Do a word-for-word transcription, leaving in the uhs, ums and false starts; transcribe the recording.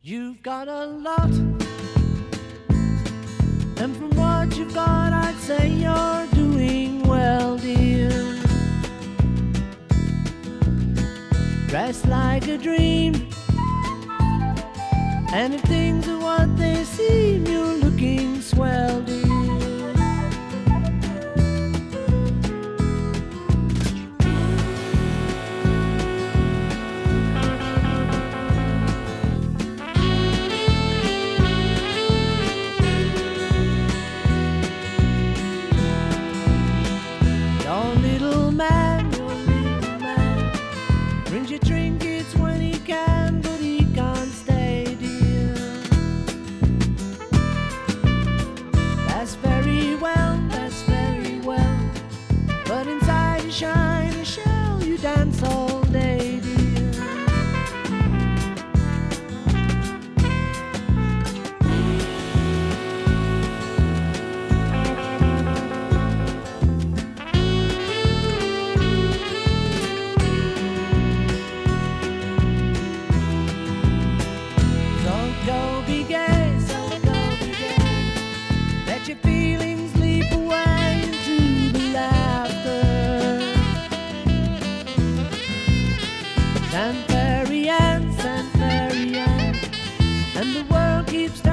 You've got a lot, and from what you've got, I'd say you're doing well, dear. Dressed like a dream, and if things are what they seem, you're looking swell, dear. Your little man, your little man brings you trinkets when he can, but he can't stay, dear. That's very well, that's very well, but inside you shine a shell, you dance all day, dear. Go be gay, so go be gay. Let your feelings leap away into the laughter. St. Fairy Anne, St. Fairy Anne, and the world keeps